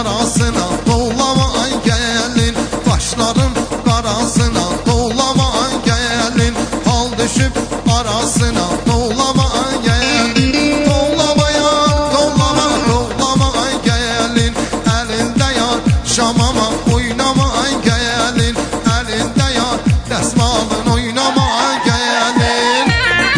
arasına dolama gelin, başların arasına dolama gelin, hal düşüp arasına dolama gelin, dollamaya dolama gelin, elinde yar şamama oynama gelin, elinde yar desmalın oynama gelin.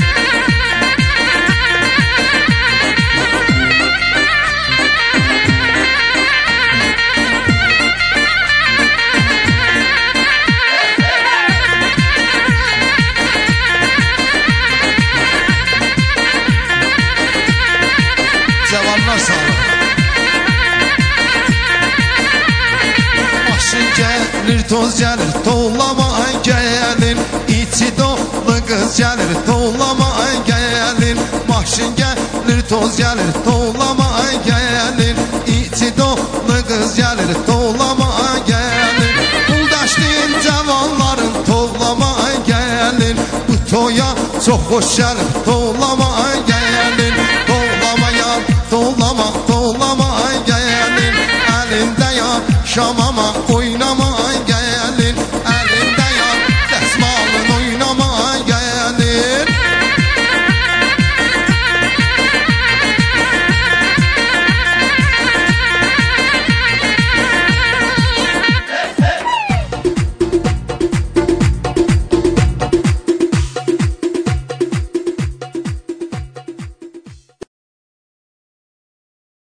Cevanlar sağlar. Başın gelir toz gelir tollama gelin, içi dolu kız gelir tollama gelin, başın gelir toz gelir tollama gelin, içi dolu kız gelir tollama gelin, Uldaşlıyım cevanların tollama gelin, bu toya çok hoş gelir tollama gelin, tollama gelin, elinde ya şamama